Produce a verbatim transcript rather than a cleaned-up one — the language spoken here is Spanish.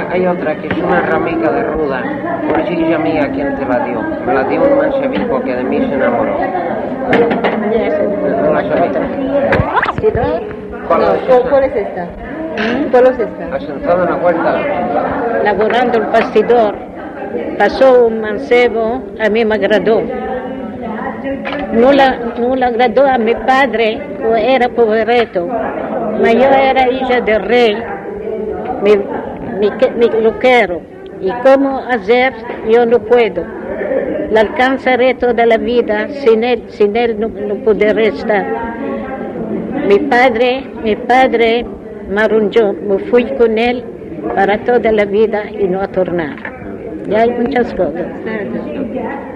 hay otra que es una ramica de ruda, una chiquilla mía, ¿quién te la dio? Me la dio un manchevico que de mí se enamoró. No la sabía. ¿Sí, no? ¿Cuál No, es ¿cuál, esa? cuál es esta? ¿Cuál es esta? Asentado en la huerta. Lavorando el bastidor, pasó un mancebo, a mí me agradó. No la, no le agradó a mi padre, pues era pobreto, pero yo era hija del rey, mi, mi, mi, lo quiero, y cómo hacer yo no puedo. Le alcanzaré toda la vida, sin él, sin él no, no podré estar. Mi padre, mi padre me arrunchó, me fui con él para toda la vida y no a tornar. Ya hay muchas cosas.